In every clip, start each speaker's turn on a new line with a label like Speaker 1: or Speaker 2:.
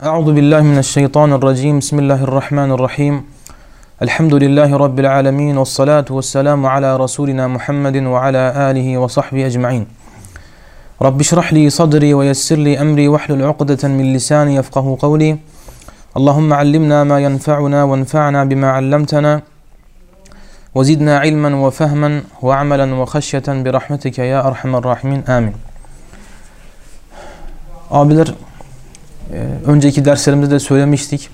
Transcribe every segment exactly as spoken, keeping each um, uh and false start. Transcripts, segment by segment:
Speaker 1: Euzu billahi mineşşeytanirracim. Bismillahirrahmanirrahim. Elhamdülillahi rabbil alamin ve salatu vesselamu ala rasulina Muhammedin ve ala alihi ve sahbihi ecmaîn. Rabbi şrah li sadri ve yessir li emri ve hlul ukdeten min lisani yefkahu kavli. Allahumme allimna ma yenfa'una ve enfa'na bima allamtana. Ve zidna ilmen ve fehmen ve amelen ve haşyeten bi rahmetike ya erhamer rahimin. Amin. Abiler, önceki derslerimizde de söylemiştik.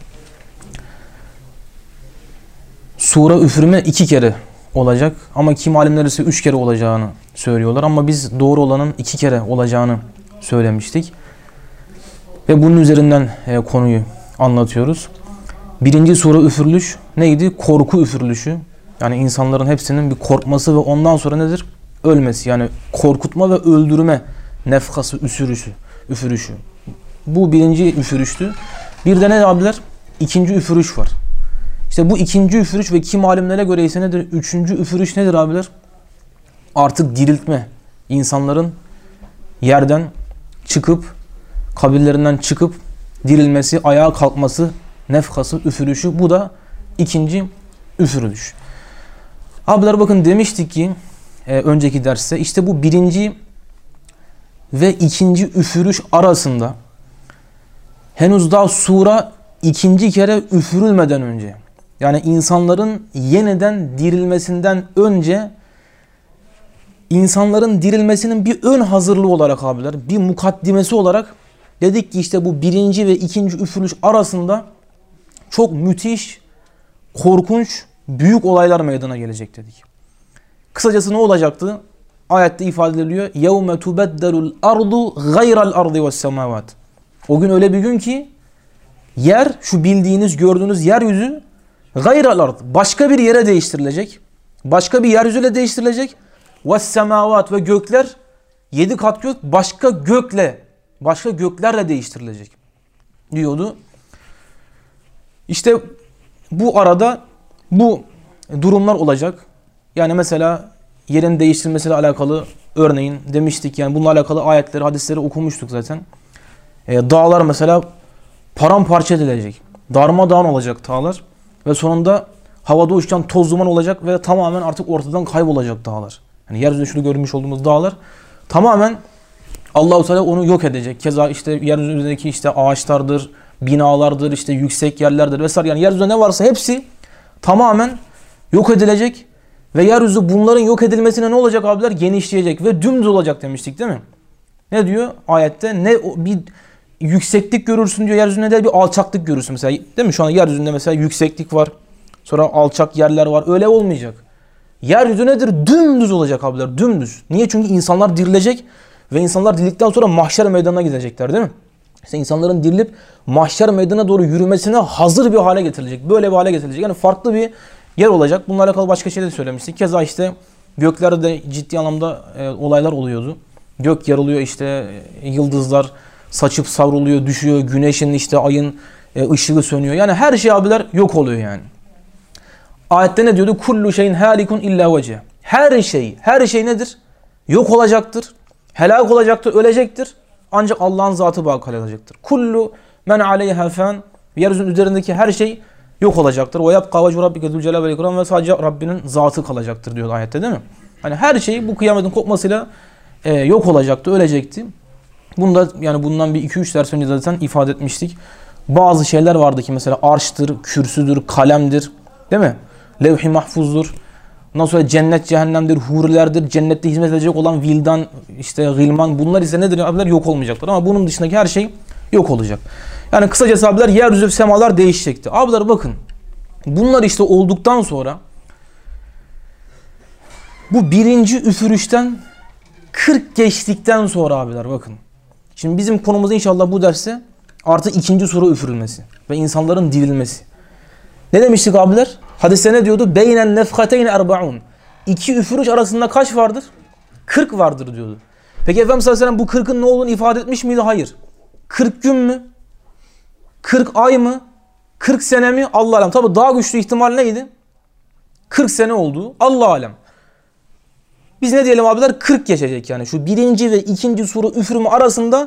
Speaker 1: Sura üfürme iki kere olacak ama kim alimler ise üç kere olacağını söylüyorlar ama biz doğru olanın iki kere olacağını söylemiştik. Ve bunun üzerinden e, konuyu anlatıyoruz. Birinci sura üfürülüş neydi? Korku üfürülüşü. Yani insanların hepsinin bir korkması ve ondan sonra nedir? Ölmesi. Yani korkutma ve öldürme nefkası, üfürüşü. üfürüşü. Bu birinci üfürüştü. Bir de ne abiler? İkinci üfürüş var. İşte bu ikinci üfürüş ve kim alimlere göre ise nedir? Üçüncü üfürüş nedir abiler? Artık diriltme. İnsanların yerden çıkıp, kabirlerinden çıkıp dirilmesi, ayağa kalkması, nefkası, üfürüşü. Bu da ikinci üfürüş. Abiler bakın demiştik ki e, önceki derste işte bu birinci ve ikinci üfürüş arasında henüz daha sura ikinci kere üfürülmeden önce, yani insanların yeniden dirilmesinden önce, insanların dirilmesinin bir ön hazırlığı olarak abiler, bir mukaddimesi olarak dedik ki işte bu birinci ve ikinci üfürüş arasında çok müthiş, korkunç, büyük olaylar meydana gelecek dedik. Kısacası ne olacaktı? Ayette ifade ediliyor. يَوْمَ تُبَدَّلُ الْأَرْضُ غَيْرَ الْأَرْضِ وَالسَّمَاوَاتِ. O gün öyle bir gün ki yer, şu bildiğiniz, gördüğünüz yeryüzü gayra'l ard, başka bir yere değiştirilecek. Başka bir yeryüzüyle değiştirilecek. وَالسَّمَاوَاتِ ve gökler, yedi kat gök başka gökle, başka göklerle değiştirilecek diyordu. İşte bu arada bu durumlar olacak. Yani mesela yerin değiştirilmesiyle alakalı örneğin demiştik, yani bununla alakalı ayetleri, hadisleri okumuştuk zaten. E, dağlar mesela paramparça edilecek. Darmadağın olacak dağlar ve sonunda havada uçuşan toz duman olacak ve tamamen artık ortadan kaybolacak dağlar. Yani yeryüzünde şunu görmüş olduğumuz dağlar tamamen Allah-u Teala onu yok edecek. Keza işte yeryüzündeki işte ağaçlardır, binalardır, işte yüksek yerlerdir vesaire. Yani yeryüzünde ne varsa hepsi tamamen yok edilecek. Ve yeryüzü bunların yok edilmesine ne olacak abiler? Genişleyecek ve dümdüz olacak demiştik değil mi? Ne diyor ayette? Ne bir yükseklik görürsün diyor yeryüzünde, de bir alçaklık görürsün mesela. Değil mi? Şu an yeryüzünde mesela yükseklik var. Sonra alçak yerler var. Öyle olmayacak. Yeryüzü nedir? Dümdüz olacak abiler. Dümdüz. Niye? Çünkü insanlar dirilecek ve insanlar dirildikten sonra mahşer meydanına gidecekler değil mi? İşte insanların dirilip mahşer meydanına doğru yürümesine hazır bir hale getirilecek. Böyle bir hale getirilecek. Yani farklı bir yer olacak. Bununla alakalı başka şeyler de söylemiştik. Keza işte göklerde de ciddi anlamda e, olaylar oluyordu. Gök yarılıyor, işte e, yıldızlar saçıp savruluyor, düşüyor. Güneşin, işte ayın e, ışığı sönüyor. Yani her şey abiler yok oluyor yani. Ayette ne diyordu? Kullu şeyin halikun illa vece. Her şey, her şey nedir? Yok olacaktır. Helak olacaktır, ölecektir. Ancak Allah'ın zatı baki kalacaktır. Kullu men aleyha fan. Yeryüzünün üzerindeki her şey yok olacaktır. Ve yapka vece rabbike zul celal vel ikram, ve sadece Rabbinin zatı kalacaktır diyor ayette değil mi? Hani her şey bu kıyametin kopmasıyla e, yok olacaktı, ölecekti. Bunda yani bundan bir iki üç ders önce zaten ifade etmiştik. Bazı şeyler vardı ki mesela arştır, kürsüdür, kalemdir, değil mi? Levh-i mahfuzdur. Ondan sonra cennet, cehennemdir, hurilerdir, cennette hizmet edecek olan vildan, işte gılman, bunlar ise nedir abiler? Yok olmayacaklar. Ama bunun dışındaki her şey yok olacak. Yani kısacası abiler yeryüzü ve semalar değişecekti. Abiler bakın, bunlar işte olduktan sonra bu birinci üfürüşten kırk geçtikten sonra abiler bakın. Şimdi bizim konumuz inşallah bu derste artık ikinci sura üfürülmesi ve insanların dirilmesi. Ne demiştik abiler? Hadiste ne diyordu? Beynen nefhateyn erbaun. İki üfürüş arasında kaç vardır? kırk vardır diyordu. Peki Efendimiz sallallahu aleyhi ve sellem bu kırkın ne olduğunu ifade etmiş miydi? Hayır. kırk gün mü? kırk ay mı? kırk sene mi? Allah alem. Tabi daha güçlü ihtimal neydi? kırk sene olduğu. Allah alem. Biz ne diyelim abiler? kırk geçecek yani. Şu birinci ve ikinci sura üfürümü arasında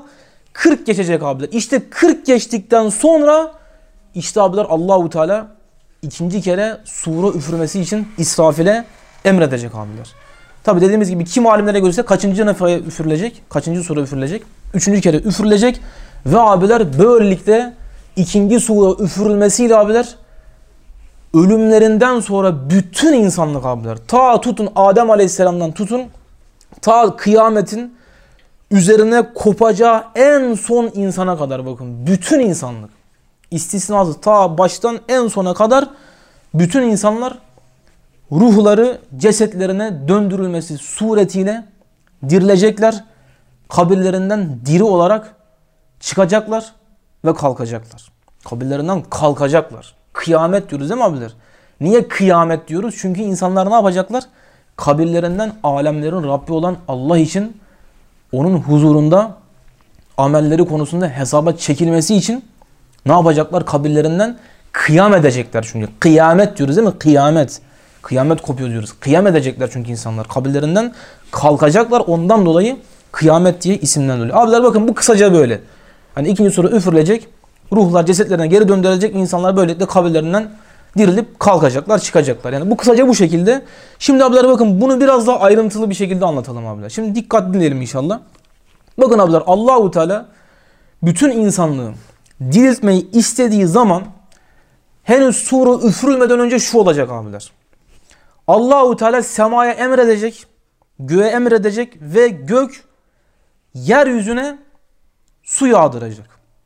Speaker 1: kırk geçecek abiler. İşte kırk geçtikten sonra işte abiler Allahu Teala ikinci kere sura üfürmesi için İsrafil'e emredecek abiler. Tabi dediğimiz gibi kim alimlere göre kaçıncı nefaya üfürülecek? Kaçıncı sura üfürülecek? Üçüncü kere üfürülecek ve abiler böylelikle ikinci sura üfürülmesiyle abiler ölümlerinden sonra bütün insanlık abiler ta tutun Adem Aleyhisselam'dan tutun ta kıyametin üzerine kopacağı en son insana kadar bakın bütün insanlık istisnasız ta baştan en sona kadar bütün insanlar ruhları cesetlerine döndürülmesi suretiyle dirilecekler. Kabirlerinden diri olarak çıkacaklar ve kalkacaklar. Kabirlerinden kalkacaklar. Kıyamet diyoruz değil mi abiler? Niye kıyamet diyoruz? Çünkü insanlar ne yapacaklar? Kabirlerinden alemlerin Rabbi olan Allah için onun huzurunda amelleri konusunda hesaba çekilmesi için ne yapacaklar? Kabirlerinden kıyam edecekler çünkü. Kıyamet diyoruz değil mi? Kıyamet. Kıyamet kopuyor diyoruz. Kıyam edecekler çünkü insanlar. Kabirlerinden kalkacaklar. Ondan dolayı kıyamet diye isimlendiriliyor. Abiler bakın bu kısaca böyle. Hani ikinci sura üfürülecek. Ruhlar cesetlerine geri döndürülecek. İnsanlar böylelikle kabirlerinden dirilip kalkacaklar, çıkacaklar. Yani bu kısaca bu şekilde. Şimdi abiler bakın bunu biraz daha ayrıntılı bir şekilde anlatalım abiler. Şimdi dikkat dinleyelim inşallah. Bakın abiler Allahu Teala bütün insanlığı diriltmeyi istediği zaman henüz sura üfürülmeden önce şu olacak abiler. Allahu Teala semaya emredecek, göğe emredecek ve gök yeryüzüne su yağdıracak.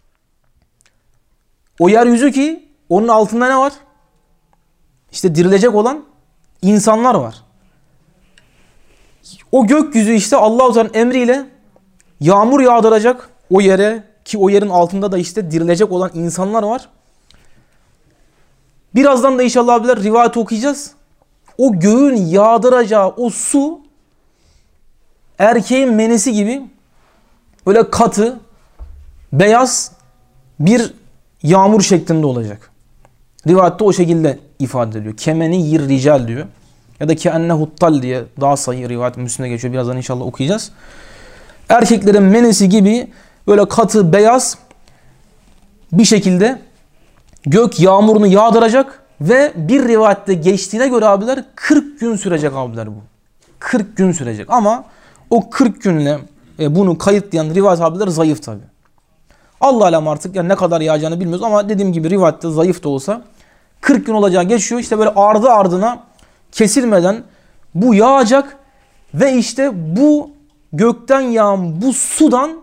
Speaker 1: O yeryüzü ki onun altında ne var? İşte dirilecek olan insanlar var. O gökyüzü işte Allahu Teala'nın emriyle yağmur yağdıracak o yere ki o yerin altında da işte dirilecek olan insanlar var. Birazdan da inşallah abiler rivayet okuyacağız. O göğün yağdıracağı o su erkeğin menisi gibi böyle katı, beyaz bir yağmur şeklinde olacak. Rivayette o şekilde ifade ediliyor. Kemeni yir rical diyor. Ya da ki ennehuttal diye daha sayı rivayet Müslim'de geçiyor. Birazdan inşallah okuyacağız. Erkeklerin menisi gibi böyle katı, beyaz bir şekilde gök yağmurunu yağdıracak ve bir rivayette geçtiğine göre abiler kırk gün sürecek abiler bu. kırk gün sürecek ama o kırk günle e, bunu kayıtlayan rivayet abiler zayıf tabi. Allah alem artık yani ne kadar yağacağını bilmiyoruz ama dediğim gibi rivayette zayıf da olsa kırk gün olacağı geçiyor. İşte böyle ardı ardına kesilmeden bu yağacak ve işte bu gökten yağan bu sudan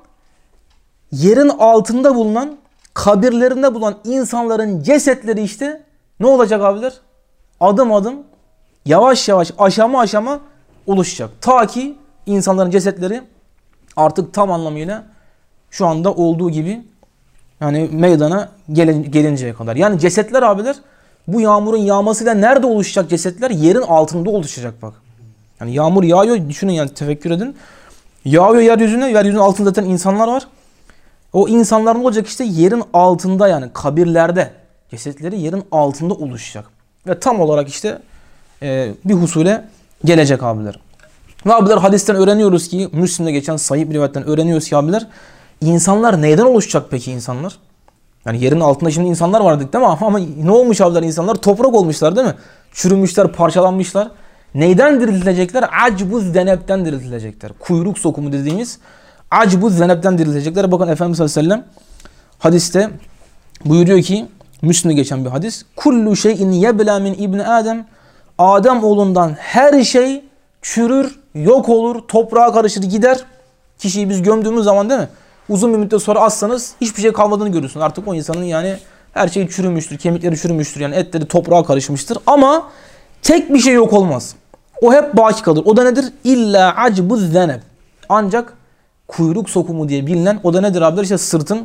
Speaker 1: yerin altında bulunan kabirlerinde bulunan insanların cesetleri işte ne olacak abiler? Adım adım yavaş yavaş aşama aşama oluşacak. Ta ki insanların cesetleri artık tam anlamıyla şu anda olduğu gibi yani meydana gelin, gelinceye kadar. Yani cesetler abiler bu yağmurun yağmasıyla nerede oluşacak cesetler? Yerin altında oluşacak bak. Yani yağmur yağıyor düşünün yani tefekkür edin. Yağıyor yeryüzüne, yeryüzünün altında zaten insanlar var. O insanlar ne olacak işte yerin altında yani kabirlerde cesetleri yerin altında oluşacak. Ve tam olarak işte e, bir husule gelecek abiler. Ve abiler hadisten öğreniyoruz ki Müslim'de geçen sahih bir rivayetten öğreniyoruz ki abiler insanlar neyden oluşacak peki insanlar? Yani yerin altında şimdi insanlar vardık değil mi? Ama ne olmuş abiler insanlar? Toprak olmuşlar değil mi? Çürümüşler, parçalanmışlar. Neyden diriltilecekler? Acbuz zenepten diriltilecekler. Kuyruk sokumu dediğimiz acbuz zenepten diriltilecekler. Bakın Efendimiz sallallahu aleyhi ve sellem hadiste buyuruyor ki Müslim'de geçen bir hadis. Kullu şeyin yebla min ibni Adem. Adem oğlundan her şey çürür, yok olur, toprağa karışır gider. Kişiyi biz gömdüğümüz zaman değil mi? Uzun bir müddet sonra assanız hiçbir şey kalmadığını görürsün. Artık o insanın yani her şey çürümüştür, kemikleri çürümüştür. Yani etleri toprağa karışmıştır. Ama tek bir şey yok olmaz. O hep baki kalır. O da nedir? İlla acbuz zeneb. Ancak kuyruk sokumu diye bilinen o da nedir abiler? İşte sırtın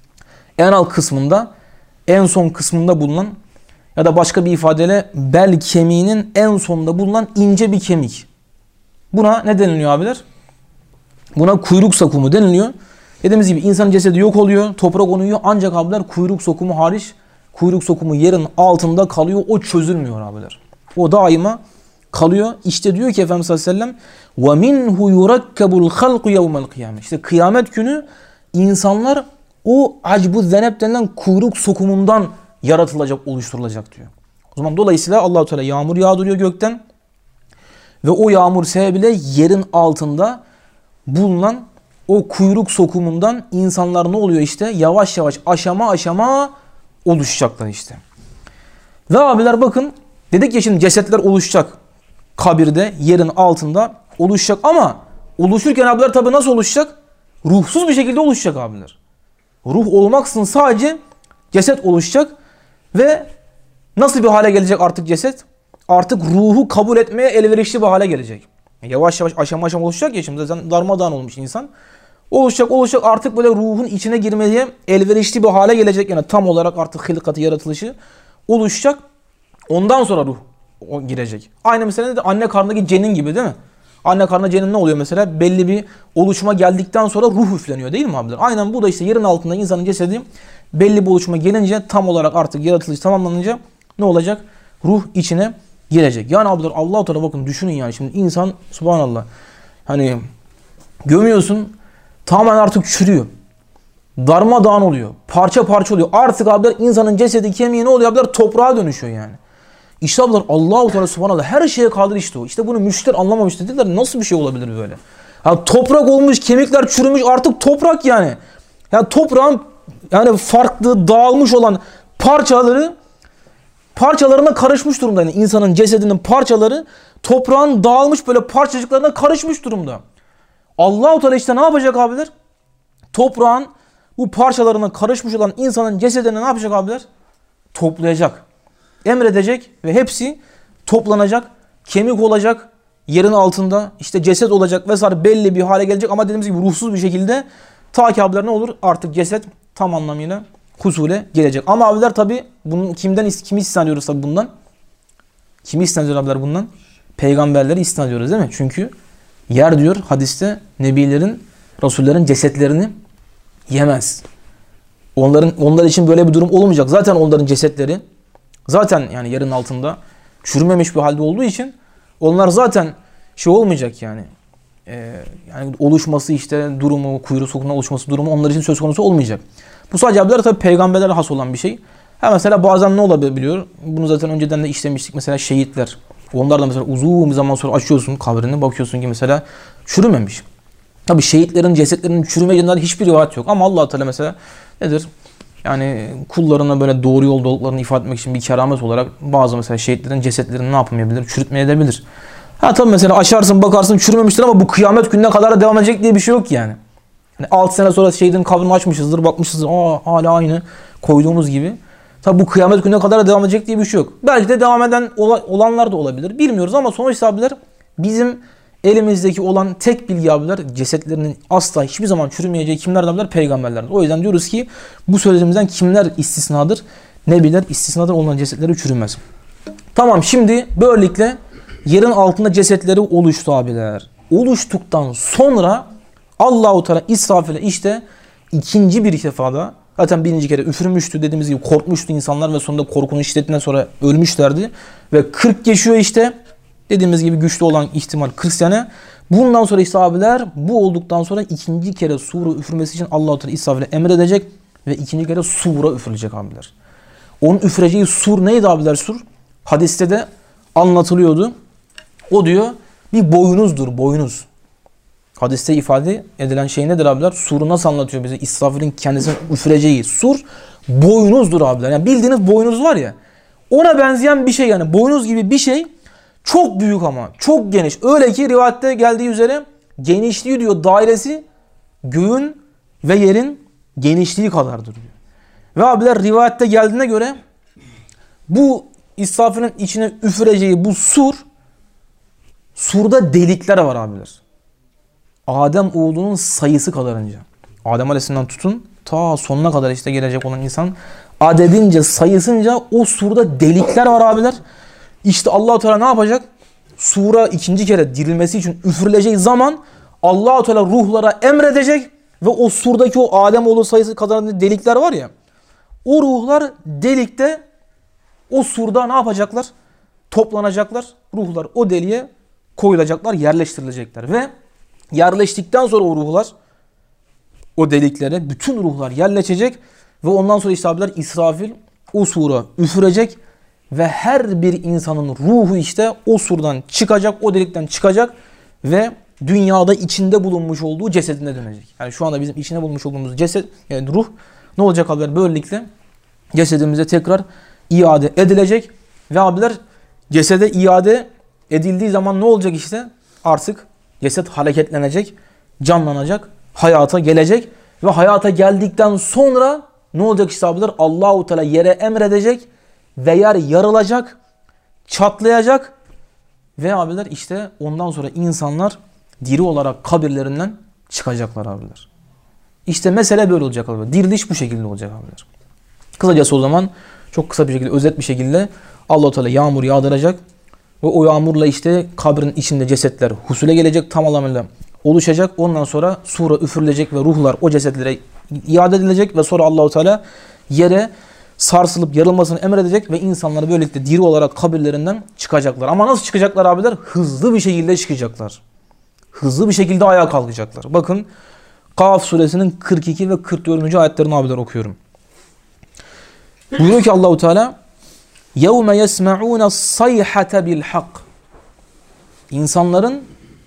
Speaker 1: en alt kısmında, en son kısmında bulunan ya da başka bir ifadeyle bel kemiğinin en sonunda bulunan ince bir kemik. Buna ne deniliyor abiler? Buna kuyruk sokumu deniliyor. Dediğimiz gibi insanın cesedi yok oluyor, toprak onu yiyor ancak abiler kuyruk sokumu hariç kuyruk sokumu yerin altında kalıyor. O çözülmüyor abiler. O daima kalıyor. İşte diyor ki Efendimiz sallallahu aleyhi ve sellem وَمِنْهُ يُرَكَّبُ الْخَلْقُ يَوْمَ الْقِيَامَةِ İşte kıyamet günü insanlar o acbu zenep denilen kuyruk sokumundan yaratılacak, oluşturulacak diyor. O zaman dolayısıyla Allah-u Teala yağmur yağdırıyor gökten ve o yağmur sebebiyle yerin altında bulunan o kuyruk sokumundan insanlar ne oluyor işte? Yavaş yavaş aşama aşama oluşacaklar işte. Ve abiler bakın, dedik ya şimdi cesetler oluşacak. Kabirde, yerin altında oluşacak ama oluşurken abiler tabi nasıl oluşacak? Ruhsuz bir şekilde oluşacak abiler. Ruh olmaksızın sadece ceset oluşacak ve nasıl bir hale gelecek artık ceset? Artık ruhu kabul etmeye elverişli bir hale gelecek. Yavaş yavaş aşama aşama oluşacak ya, şimdi zaten darmadağın olmuş insan. Oluşacak oluşacak artık böyle ruhun içine girmeye elverişli bir hale gelecek. Yani tam olarak artık hilkatı, yaratılışı oluşacak. Ondan sonra ruh o girecek. Aynı mesela de anne karnındaki cenin gibi değil mi? Anne karnında cenin ne oluyor mesela? Belli bir oluşuma geldikten sonra ruh üfleniyor değil mi abiler? Aynen bu da işte yerin altında insanın cesedi belli bir oluşuma gelince, tam olarak artık yaratılış tamamlanınca ne olacak? Ruh içine girecek. Yani abiler Allah-u Teala bakın düşünün yani şimdi insan subhanallah hani gömüyorsun tamamen artık çürüyor. Darmadağın oluyor. Parça parça oluyor. Artık abiler insanın cesedi, kemiği ne oluyor abiler? Toprağa dönüşüyor yani. İşte abiler Allah-u Teala subhanallah her şeye kadir işte o. İşte bunu müşter anlamamış dediler. Nasıl bir şey olabilir böyle? Yani toprak olmuş, kemikler çürümüş, artık toprak yani. Yani toprağın yani farklı dağılmış olan parçaları parçalarına karışmış durumda. Yani insanın cesedinin parçaları toprağın dağılmış böyle parçacıklarına karışmış durumda. Allah-u Teala işte ne yapacak abiler? Toprağın bu parçalarına karışmış olan insanın cesedini ne yapacak abiler? Toplayacak. Emredecek ve hepsi toplanacak. Kemik olacak yerin altında. İşte ceset olacak vesaire, belli bir hale gelecek ama dediğimiz gibi ruhsuz bir şekilde, ta ki abiler ne olur? Artık ceset tam anlamıyla husule gelecek. Ama abiler tabi bunun kimden kimi isteniyoruz tabi bundan? Kimi isteniyoruz abiler bundan? Peygamberleri isteniyoruz değil mi? Çünkü yer diyor hadiste nebilerin, rasullerin cesetlerini yemez. Onların onlar için böyle bir durum olmayacak. Zaten onların cesetleri zaten yani yerin altında çürümemiş bir halde olduğu için onlar zaten şey olmayacak yani. Ee, yani oluşması işte durumu, kuyruğu sokumuna oluşması durumu onlar için söz konusu olmayacak. Bu sadece abiler tabi peygamberlere has olan bir şey. Ha mesela bazen ne olabiliyor? Bunu zaten önceden de işlemiştik. Mesela şehitler. Onlar da mesela uzun bir zaman sonra açıyorsun kabrini, bakıyorsun ki mesela çürümemiş. Tabi şehitlerin cesetlerinin çürümeyeceğinden hiçbir rivayet yok. Ama Allah Teala mesela nedir? Yani kullarına böyle doğru yolda olduklarını ifade etmek için bir keramet olarak bazı mesela şehitlerin cesetlerini ne yapmayabilir? Çürütmeyebilir. Ha tabi mesela açarsın bakarsın çürümemiştir ama bu kıyamet gününe kadar da devam edecek diye bir şey yok yani. Yani altı sene sonra şehidin kabrini açmışızdır, bakmışızdır. Aa hala aynı koyduğumuz gibi. Tabi bu kıyamet gününe kadar da devam edecek diye bir şey yok. Belki de devam eden olanlar da olabilir. Bilmiyoruz ama sonuçta abiler bizim elimizdeki olan tek bilgi abiler cesetlerinin asla hiçbir zaman çürümeyeceği kimlerden abiler? Peygamberlerdir. O yüzden diyoruz ki bu söylediğimizden kimler istisnadır? Nebiler istisnadır, onların cesetleri çürümez. Tamam, şimdi böylelikle yerin altında cesetleri oluştu abiler. Oluştuktan sonra Allah-u Teala İsrafil'e işte ikinci bir defada, zaten birinci kere üfürmüştü dediğimiz gibi, korkmuştu insanlar ve sonunda korkunun şiddetinden sonra ölmüşlerdi. Ve kırk geçiyor işte dediğimiz gibi güçlü olan ihtimal kırk sene. Bundan sonra işte abiler bu olduktan sonra ikinci kere sura üfürmesi için Allah-u Teala İsrafil'e emredecek ve ikinci kere sura üfürülecek abiler. Onun üfüreceği sur neydi abiler sur? Hadiste de anlatılıyordu. O diyor bir boynuzdur, boynuz. Hadiste ifade edilen şey nedir abiler? Suru nasıl anlatıyor bize? İsrafil'in kendisinin üfüreceği sur boynuzdur abiler. Yani bildiğiniz boynuz var ya, ona benzeyen bir şey yani. Boynuz gibi bir şey, çok büyük ama çok geniş. Öyle ki rivayette geldiği üzere genişliği diyor dairesi göğün ve yerin genişliği kadardır diyor. Ve abiler rivayette geldiğine göre bu İsrafil'in içine üfüreceği bu sur, surda delikler var abiler. Adem oğlunun sayısı kadarınca. Adem Aleyhisselam'dan tutun ta sonuna kadar işte gelecek olan insan adedince, sayısınca o surda delikler var abiler. İşte Allah-u Teala ne yapacak? Sura ikinci kere dirilmesi için üfürüleceği zaman Allah-u Teala ruhlara emredecek ve o surdaki o Ademoğlu sayısı kadar delikler var ya, o ruhlar delikte, o surda ne yapacaklar? Toplanacaklar. Ruhlar o deliğe koyulacaklar, yerleştirilecekler ve yerleştikten sonra o ruhlar o deliklere bütün ruhlar yerleşecek ve ondan sonra işte abiler İsrafil o sura üfürecek ve her bir insanın ruhu işte o surdan çıkacak, o delikten çıkacak ve dünyada içinde bulunmuş olduğu cesedine dönecek. Yani şu anda bizim içinde bulunmuş olduğumuz ceset, yani ruh ne olacak abiler? Böylelikle cesedimize tekrar iade edilecek ve abiler cesede iade edildiği zaman ne olacak işte? Artık ceset hareketlenecek, canlanacak, hayata gelecek ve hayata geldikten sonra ne olacak işte abiler? Allahu Teala yere emredecek ve yer yarılacak, çatlayacak ve abiler işte ondan sonra insanlar diri olarak kabirlerinden çıkacaklar abiler. İşte mesele böyle olacak abiler. Diriliş bu şekilde olacak abiler. Kısacası o zaman çok kısa bir şekilde, özet bir şekilde Allah-u Teala yağmur yağdıracak ve o yağmurla işte kabrin içinde cesetler husule gelecek, tam anlamıyla oluşacak. Ondan sonra sura üfürülecek ve ruhlar o cesetlere iade edilecek ve sonra Allah-u Teala yere sarsılıp yarılmasını emredecek ve insanlar böylelikle diri olarak kabirlerinden çıkacaklar. Ama nasıl çıkacaklar abiler? Hızlı bir şekilde çıkacaklar. Hızlı bir şekilde ayağa kalkacaklar. Bakın Kaf suresinin kırk iki ve kırk dördüncü ayetlerini abiler okuyorum. Buyuruyor ki Allahu Teala يَوْمَ يَسْمَعُونَ الصَّيْحَةَ بِالْحَقِّ İnsanların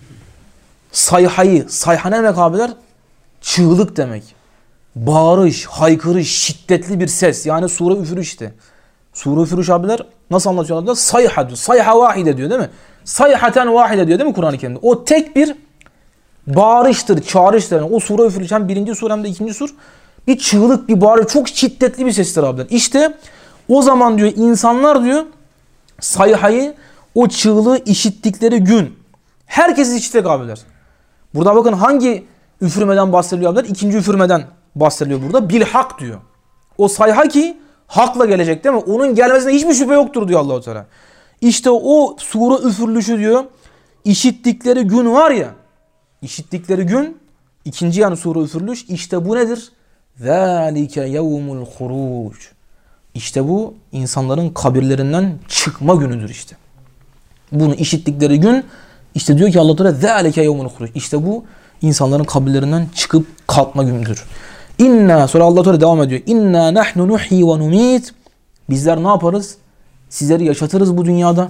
Speaker 1: sayhayı, sayha ne demek abiler? Çığlık demek. Bağırış, haykırış, şiddetli bir ses. Yani sure üfürüş işte. Sure üfürüş abiler nasıl anlatıyorlar? Sayha diyor. Sayha vahide diyor değil mi? Sayhaten vahide diyor değil mi Kur'an-ı Kerim'de? O tek bir bağırıştır, çağrıştır. Yani o sure üfürüş hem birinci sur hem de ikinci sur bir çığlık, bir bağırış. Çok şiddetli bir sestir abiler. İşte o zaman diyor insanlar diyor sayhayı, o çığlığı işittikleri gün herkes işitecek abiler. Burada bakın hangi üfürmeden bahsediliyor abiler? İkinci üfürmeden bahsediliyor burada. Bilhak diyor. O sayha ki hakla gelecek değil mi? Onun gelmesine hiçbir şüphe yoktur diyor Allah-u Teala. İşte o sure üfürülüşü diyor işittikleri gün var ya, işittikleri gün, ikinci yani sure üfürülüş, işte bu nedir? ذَٰلِكَ يَوْمُ الْخُرُوجِ İşte bu insanların kabirlerinden çıkma günüdür işte. Bunu işittikleri gün işte diyor ki Allah Teala ذَٰلِكَ يَوْمُ الْخُرُوجِ İşte bu insanların kabirlerinden çıkıp kalkma günüdür. İnna, sonra Allah Teala devam ediyor. İnna nahnu nuhyi ve numit. Bizler ne yaparız? Sizleri yaşatırız bu dünyada.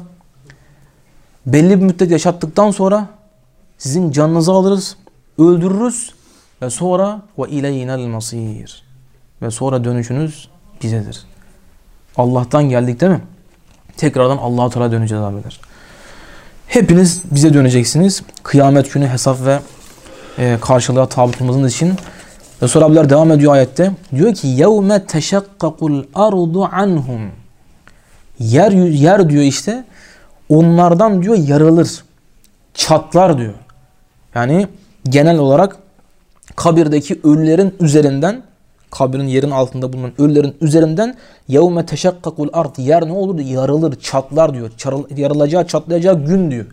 Speaker 1: Belli bir müddet yaşattıktan sonra sizin canınızı alırız, öldürürüz ve sonra ve ileynel masir. Ve sonra dönüşünüz bizedir. Allah'tan geldik değil mi? Tekrardan Allah-u Teala döneceğiz abiler. Hepiniz bize döneceksiniz. Kıyamet günü hesap ve e, karşılığa tabi tutulmanız için. Ve sonra abiler devam ediyor ayette. Diyor ki يَوْمَ تَشَقَّقُ الْأَرْضُ عَنْهُمْ Yer, yer diyor işte onlardan diyor yarılır, çatlar diyor. Yani genel olarak kabirdeki ölülerin üzerinden, kabrin yerin altında bulunan ölülerin üzerinden يَوْمَ تَشَقَّقُ الْأَرْضِ Yer ne olur? Yarılır, çatlar diyor. Yarılacağı, çatlayacağı gün diyor.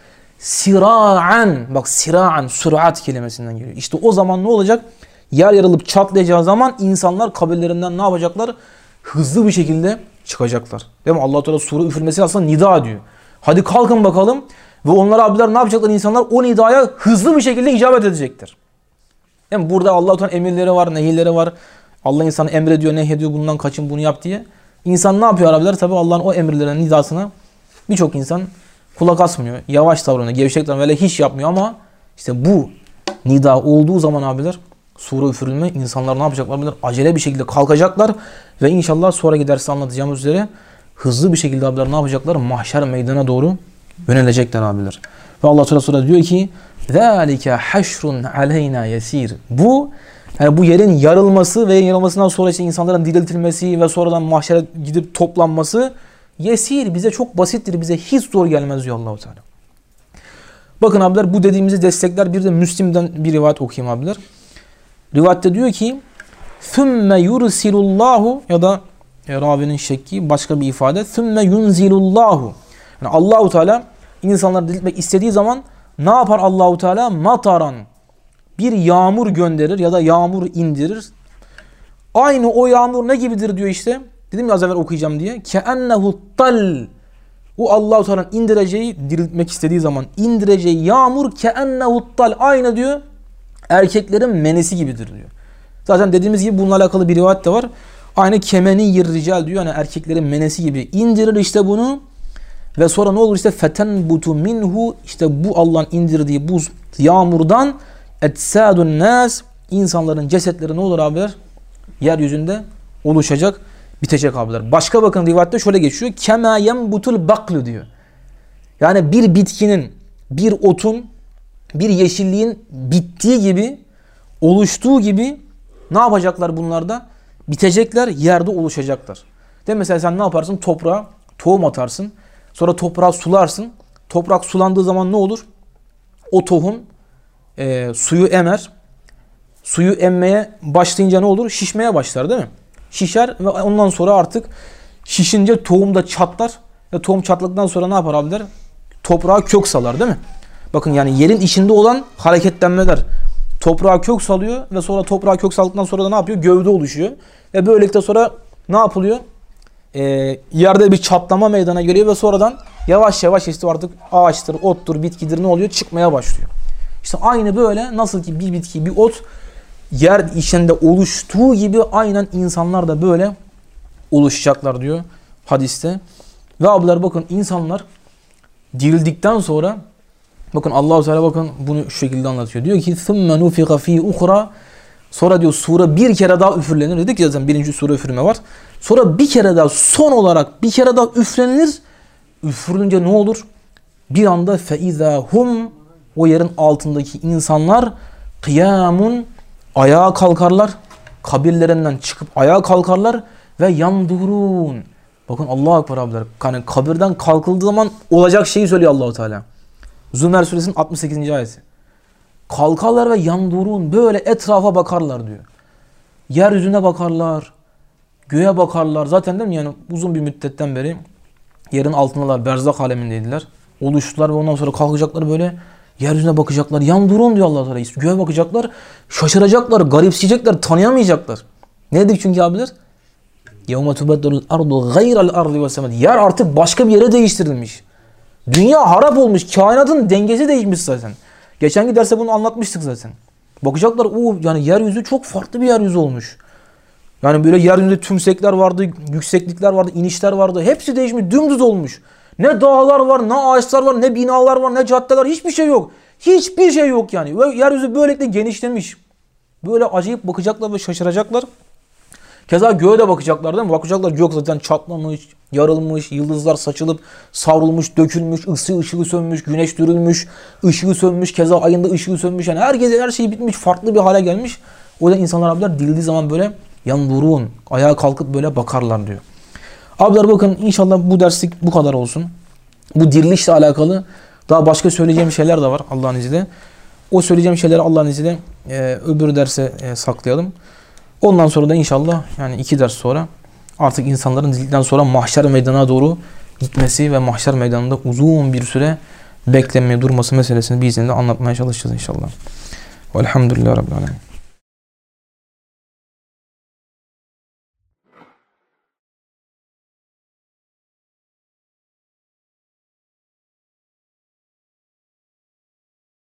Speaker 1: Sira'an, bak sira'an, sürat kelimesinden geliyor. İşte o zaman ne olacak? Yer yarılıp çatlayacağı zaman insanlar kabirlerinden ne yapacaklar? Hızlı bir şekilde çıkacaklar. Değil mi? Allah-u Teala sure üfürmesi aslında nida diyor. Hadi kalkın bakalım. Ve onlar abiler ne yapacaklar insanlar? O nidaya hızlı bir şekilde icabet edecektir. Yani burada Allah-u Teala emirleri var, nehirleri var. Allah insanı emrediyor, nehyediyor, bundan kaçın, bunu yap diye. İnsan ne yapıyor abiler? Tabi Allah'ın o emirlerinin nidasına birçok insan kulak asmıyor. Yavaş davranıyor, gevşek davranıyor, böyle hiç yapmıyor ama işte bu nida olduğu zaman abiler sure üfürülme, insanlar ne yapacaklar abiler? Acele bir şekilde kalkacaklar ve inşallah sonra giderse anlatacağımız üzere hızlı bir şekilde abiler ne yapacaklar? Mahşer meydana doğru yönelecekler abiler. Ve Allah Teala sonra diyor ki ذَٰلِكَ حَشْرٌ عَلَيْنَا يَس۪يرٌ Bu yani bu yerin yarılması ve yarılmasından sonra işte insanların diriltilmesi ve sonradan mahşere gidip toplanması yesir, bize çok basittir, bize hiç zor gelmez diyor Allah-u Teala. Bakın abiler bu dediğimizi destekler. Bir de Müslim'den bir rivayet okuyayım abiler. Rivayette diyor ki ثُمَّ يُرْسِلُ اللّٰهُ ya da e, ravinin şekki başka bir ifade ثُمَّ يُنْزِلُ اللّٰهُ yani Allah-u Teala insanları diriltmek istediği zaman ne yapar Allah-u Teala? Mataran bir yağmur gönderir ya da yağmur indirir. Aynı o yağmur ne gibidir diyor işte. Dedim ya az evvel okuyacağım diye. كَأَنَّهُ الطَّلْ O Allah-u Teala'nın indireceği, diriltmek istediği zaman indireceği yağmur كَأَنَّهُ الطَّلْ Aynı diyor erkeklerin menesi gibidir diyor. Zaten dediğimiz gibi bununla alakalı bir rivayet de var. Aynı kemeni yir rical diyor. Yani erkeklerin menesi gibi indirir işte bunu. Ve sonra ne olur işte feten butu minhu, işte bu Allah'ın indirdiği bu yağmurdan etsadun nas, insanların cesetleri ne olur abiler? Yeryüzünde oluşacak, bitecek abiler. Başka bakın rivayette şöyle geçiyor. Kema yenbutul baklu diyor. Yani bir bitkinin, bir otun, bir yeşilliğin bittiği gibi, oluştuğu gibi ne yapacaklar bunlarda? Bitecekler, yerde oluşacaklar. Değil mi? Mesela sen ne yaparsın? Toprağa tohum atarsın. Sonra toprağı sularsın. Toprak sulandığı zaman ne olur? O tohum e, suyu emer. Suyu emmeye başlayınca ne olur? Şişmeye başlar değil mi? Şişer ve ondan sonra artık şişince tohum da çatlar. Ve tohum çatladıktan sonra ne yapar abiler? Toprağa kök salar değil mi? Bakın yani yerin içinde olan hareketlenmeler toprağa kök salıyor ve sonra toprağa kök saldıktan sonra da ne yapıyor? Gövde oluşuyor. Ve böylelikle sonra ne yapılıyor? Ee, yerde bir çatlama meydana geliyor ve sonradan yavaş yavaş işte artık ağaçtır, ottur, bitkidir ne oluyor? Çıkmaya başlıyor. İşte aynı böyle nasıl ki bir bitki, bir ot yer içinde oluştuğu gibi aynen insanlar da böyle oluşacaklar diyor hadiste. Ve abiler bakın insanlar dirildikten sonra bakın Allah-u Teala bakın bunu şu şekilde anlatıyor. Diyor ki ثُمَّ نُفِقَ ف۪ي اُخْرَى, sonra diyor sure bir kere daha üfürlenir. Dedik ya zaten birinci sure üfürme var. Sonra bir kere daha son olarak bir kere daha üflenilir. Üfürülünce ne olur? Bir anda فَاِذَا hum, o yerin altındaki insanlar kıyamun, ayağa kalkarlar. Kabirlerinden çıkıp ayağa kalkarlar ve yandurun. Bakın Allahu Ekber abiler. Yani kabirden kalkıldığı zaman olacak şeyi söylüyor Allah-u Teala. Zümer suresinin altmış sekizinci ayeti. Kalkarlar ve yandurun, böyle etrafa bakarlar diyor. Yeryüzüne bakarlar. Göğe bakarlar. Zaten değil mi yani uzun bir müddetten beri yerin altındalar, berzak alemindeydiler. Oluştular ve ondan sonra kalkacaklar böyle yeryüzüne bakacaklar. Yandurun diyor Allah-u Teala. Göğe bakacaklar, şaşıracaklar, garipseyecekler, tanıyamayacaklar. Ne dedik çünkü abiler? يَوْمَ تُبَدَّلُ الْاَرْضُ غَيْرَ الْاَرْضِ وَالسَّمَدِ. Yer artık başka bir yere değiştirilmiş. Dünya harap olmuş. Kainatın dengesi değişmiş zaten. Geçenki derste bunu anlatmıştık zaten. Bakacaklar o yani yeryüzü çok farklı bir yeryüzü olmuş. Yani böyle yeryüzünde tümsekler vardı, yükseklikler vardı, inişler vardı. Hepsi değişmiş, dümdüz olmuş. Ne dağlar var, ne ağaçlar var, ne binalar var, ne caddeler, hiçbir şey yok. Hiçbir şey yok yani. Ve yeryüzü böylelikle genişlemiş. Böyle acayip bakacaklar ve şaşıracaklar. Keza göğe de bakacaklar değil mi? Bakacaklar gök zaten çatlamış, yarılmış, yıldızlar saçılıp savrulmuş, dökülmüş, ısı ışığı sönmüş, güneş dürülmüş, ışığı sönmüş, keza ayında ışığı sönmüş. Yani herkese her şey bitmiş, farklı bir hale gelmiş. O yüzden insanlar abiler dirildiği zaman böyle yandurun, ayağa kalkıp böyle bakarlar diyor. Abiler bakın inşallah bu derslik bu kadar olsun. Bu dirilişle alakalı daha başka söyleyeceğim şeyler de var Allah'ın izniyle. O söyleyeceğim şeyleri Allah'ın izniyle e, öbür derse e, saklayalım. Ondan sonra da inşallah yani iki ders sonra artık insanların dirildikten sonra mahşer meydanına doğru gitmesi ve mahşer meydanında uzun bir süre beklemeye durması meselesini bir izinle anlatmaya çalışacağız inşallah. Velhamdülillah Rabbil Alemin.